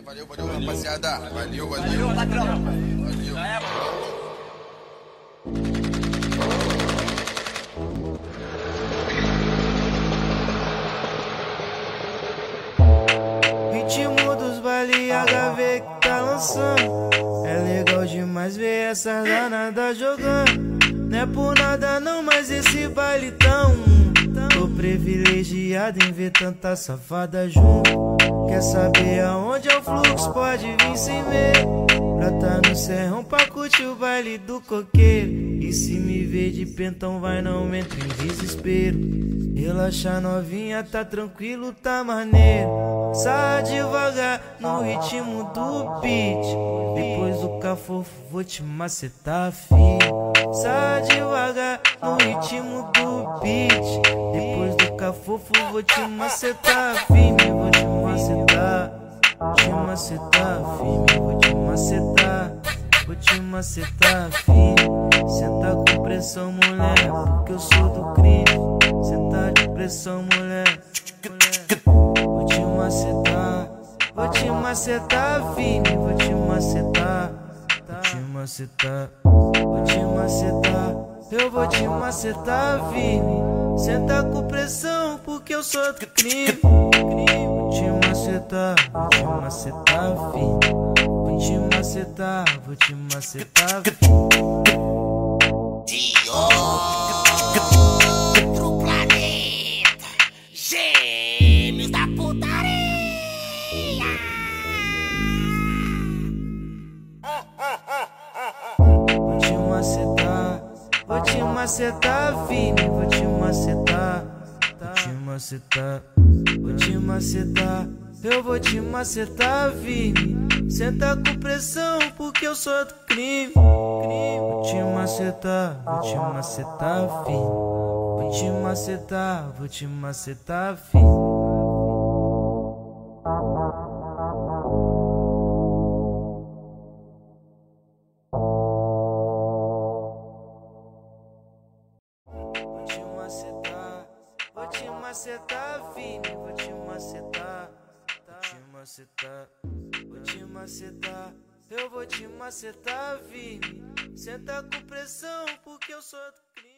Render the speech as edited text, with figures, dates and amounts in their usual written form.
Valeu, rapaziada. Valeu. Ladrão. Valeu. Já é, mano. Ritmo dos baile HV que tá lançando. É legal demais ver essa danada jogando. Não é por nada não, mas esse baile tão tô privilegiado em ver tanta safada junto. Quer saber aonde é o fluxo? Pode vir sem medo. Pra tá no serrão pra curtir o baile do coqueiro. E se me ver de pentão vai, não entra em desespero. Relaxa novinha, tá tranquilo, tá maneiro. Sai devagar no ritmo do beat. Depois do cafofo vou te macetar, filho. Sai devagar no ritmo do beat. Depois do cafofo vou te macetar, firme. Vou te macetar, te macetar, firme. Vou te macetar, vou te macetar, firme. Senta com pressão, mulher, porque eu sou do crime. Senta de pressão, mulher. Vou te macetar, firme. Vou te macetar, vou te macetar, vou te macetar. Eu vou te macetar, firme. Senta com pressão, porque eu sou do crime. Vou te macetar, firme. Vou te macetar, firme. De outro planeta, gêmeos da putaria. Vou te macetar, firme. Vou te macetar, vou te macetar. Eu vou te macetar, firme. Senta com pressão, porque eu sou do crime. Vou te macetar, firme. Vou te macetar, firme. Vou te macetar, firme. Vou te macetar, vou te macetar. Eu vou te macetar, firme. Senta com pressão, porque eu sou do crime.